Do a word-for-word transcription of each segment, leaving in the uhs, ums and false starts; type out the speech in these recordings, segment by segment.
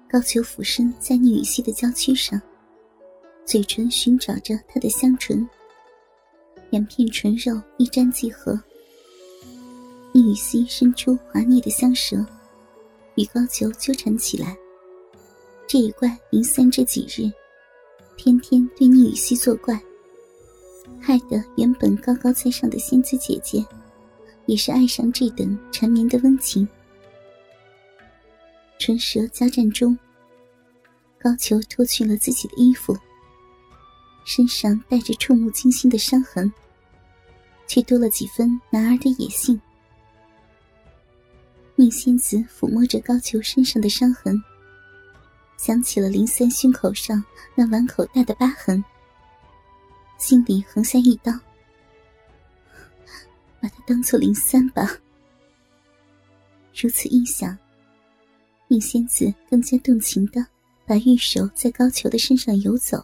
高俅俯身在宁雨熙的娇躯上，嘴唇寻找着她的香唇，两片唇肉一沾即合。宁雨熙伸出滑腻的香舌，与高俅纠缠起来。这一怪零三这几日，天天对宁雨熙作怪，害得原本高高在上的仙子姐姐，也是爱上这等缠绵的温情。唇舌交战中，高俅脱去了自己的衣服，身上带着触目惊心的伤痕，却多了几分男儿的野性。宁仙子抚摸着高俅身上的伤痕，想起了林三胸口上那碗口大的疤痕，心里横下一刀，把他当作林三吧。如此一想，宁仙子更加动情地把玉手在高俅的身上游走。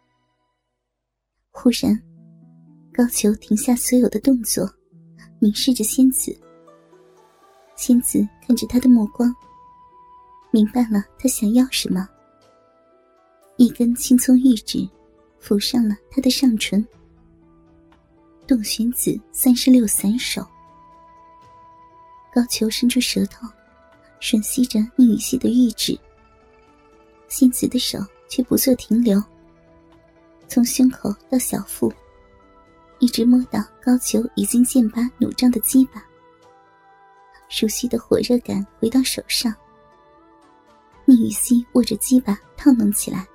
忽然，高俅停下所有的动作，凝视着仙子。仙子看着他的目光，明白了他想要什么。一根青葱玉指抚上了他的上唇。洞玄子三十六散手。高俅伸出舌头，吮吸着宁雨熙的玉指，仙子的手却不做停留，从胸口到小腹，一直摸到高俅已经剑拔弩张的鸡巴。熟悉的火热感回到手上，宁雨熙握着鸡巴套弄起来。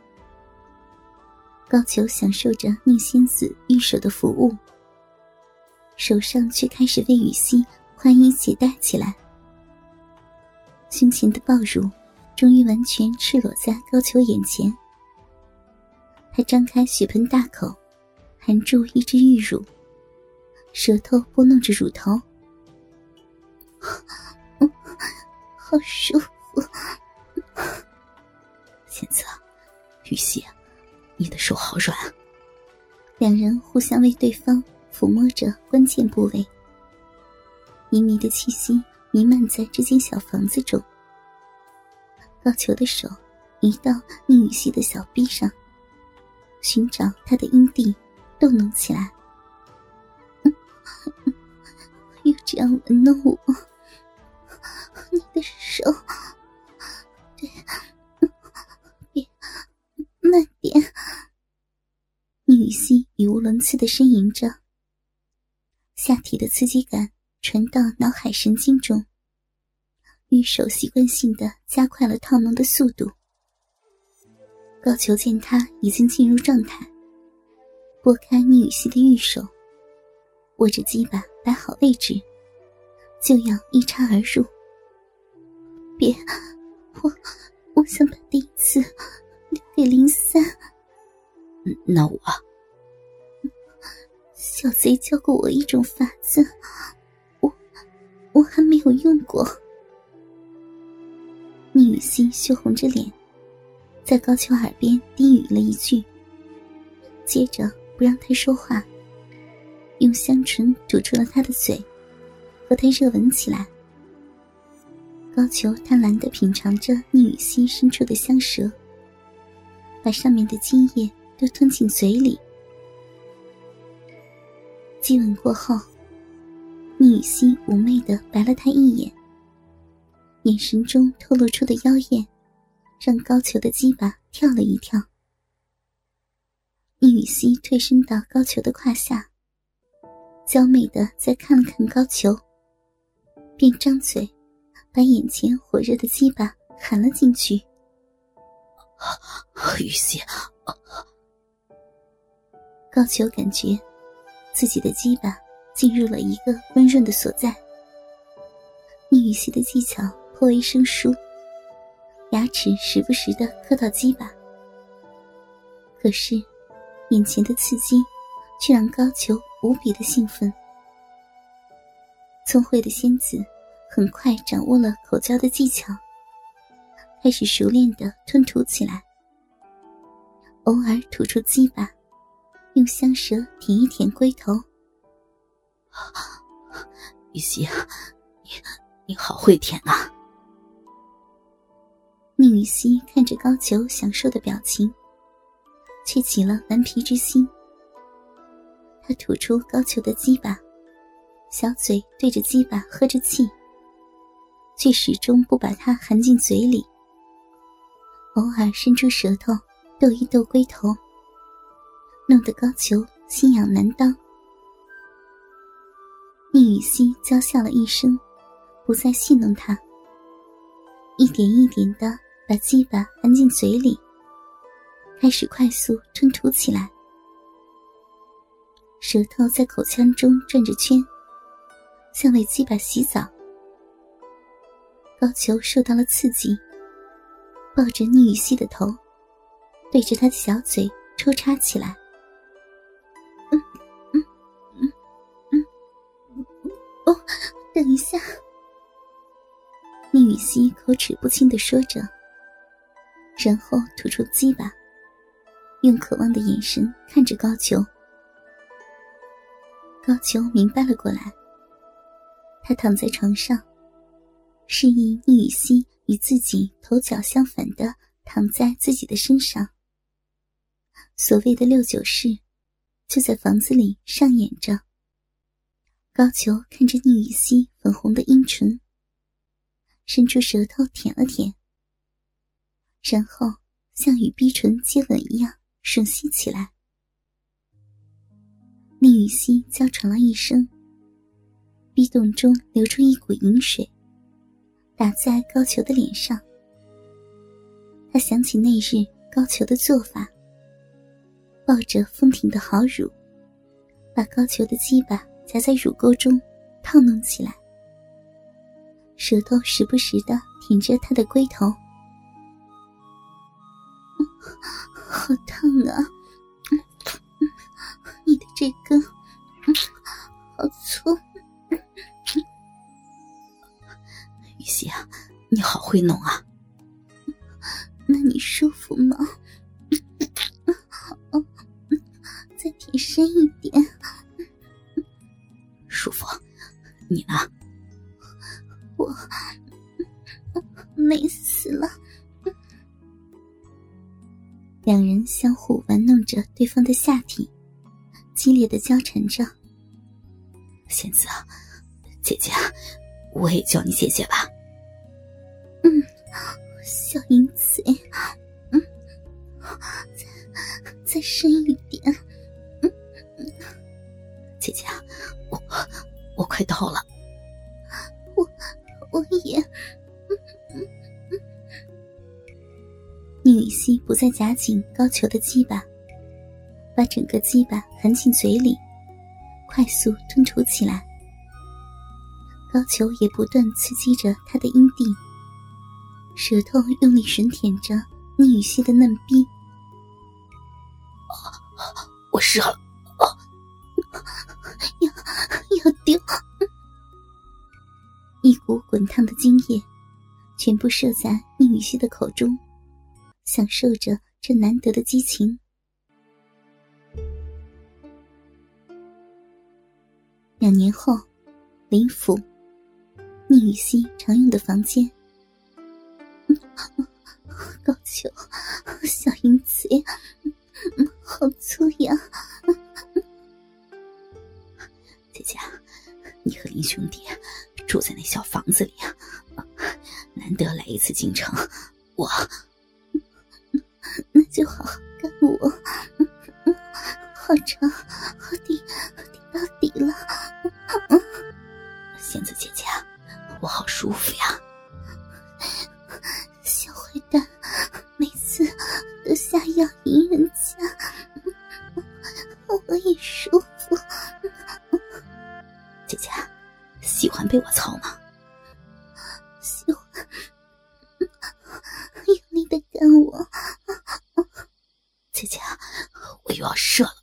高俅享受着宁仙子玉手的服务，手上却开始为雨熙宽衣解带起来。胸前的抱乳终于完全赤裸在高俅眼前，他张开血盆大口，含住一只玉乳，舌头拨弄着乳头。嗯，好舒服。 仙子，雨熙，你的手好软。 两人互相为对方抚摸着关键部位，迷迷的气息弥漫在这间小房子中。高俅的手移到宁雨熙的小臂上，寻找她的阴蒂，逗弄起来。嗯嗯，又这样玩弄我，你的手，对，别，慢点。宁雨熙语无伦次地呻吟着，下体的刺激感传到脑海神经中，玉手习惯性地加快了套弄的速度。高俅见他已经进入状态，拨开宁雨熙的玉手，握着鸡巴摆好位置，就要一插而入。别，我我想把第一次留给林三。 那我小贼教过我一种法子，我我还没有用过。宁雨熙羞红着脸，在高俅耳边低语了一句，接着不让他说话，用香唇堵住了他的嘴，和他热吻起来。高俅贪婪地品尝着宁雨熙伸出的香舌，把上面的精液都吞进嘴里。激吻过后，宁雨熙妩媚地白了他一眼，眼神中透露出的妖艳让高俅的鸡巴跳了一跳。宁雨熙退身到高俅的胯下，娇媚地再看了看高俅，便张嘴把眼前火热的鸡巴含了进去。 雨熙， 高俅感觉自己的鸡巴进入了一个温润的所在。宁雨熙的技巧颇为生疏，牙齿时不时地磕到鸡巴，可是眼前的刺激却让高俅无比的兴奋。聪慧的仙子很快掌握了口交的技巧，开始熟练地吞吐起来，偶尔吐出鸡巴，用香舌舔一舔龟头。 雨熙，你你好会舔啊。 宁雨雨熙看着高俅享受的表情，却起了顽皮之心。他吐出高俅的鸡巴，小嘴对着鸡巴喝着气，却始终不把它含进嘴里，偶尔伸出舌头逗一逗龟头，弄得高俅心痒难当。宁雨熙娇笑了一声，不再戏弄他，一点一点地把鸡巴含进嘴里，开始快速吞吐起来，舌头在口腔中转着圈，像为鸡巴洗澡。高俅受到了刺激，抱着宁雨熙的头，对着她的小嘴抽插起来。嗯嗯嗯嗯哦，等一下。宁雨熙口齿不清地说着，然后吐出鸡巴，用渴望的眼神看着高俅。高俅明白了过来，他躺在床上，示意宁雨熙与自己头脚相反地躺在自己的身上。所谓的六九式就在房子里上演着。高俅看着宁雨熙粉红的阴唇，伸出舌头舔了舔，然后像与逼唇接吻一样吮吸起来。宁雨熙娇喘了一声，逼洞中流出一股淫水，打在高俅的脸上。他想起那日高俅的做法，抱着丰挺的好乳，把高俅的鸡巴夹在乳沟中套弄起来，舌头时不时地舔着他的龟头。好烫啊，你的这根好粗。 雨熙啊，你好会弄啊。 那你舒服吗？好，再舔深一点。 舒服。你呢？ 我美死了。两人相互玩弄着对方的下体，激烈的交缠着。 仙子啊，姐姐，我也叫你姐姐吧。 嗯，小淫贼，嗯，再再深一点。嗯， 姐姐啊，我我快到了。 我我也。嗯嗯、宁雨熙不再夹紧高俅的鸡巴，把整个鸡巴含进嘴里，快速吞吐起来。高俅也不断刺激着他的阴蒂，舌头用力吮舔着宁雨熙的嫩逼。 哦、我射了。哦、 要要丢。一股滚烫的精液全部射在宁雨熙的口中，享受着这难得的激情。两年后，林府宁雨熙常用的房间。高俅，小淫贼，好粗呀！ 姐姐，你和林兄弟住在那小房子里啊，难得来一次京城，我那就好好干我，好长好顶顶到底了。 仙子姐姐，我好舒服呀。 小坏蛋，每次都下药引人家，我也舒服。 姐姐，喜欢被我操吗？ 喜欢，用力的干我。 姐姐，我又要射了。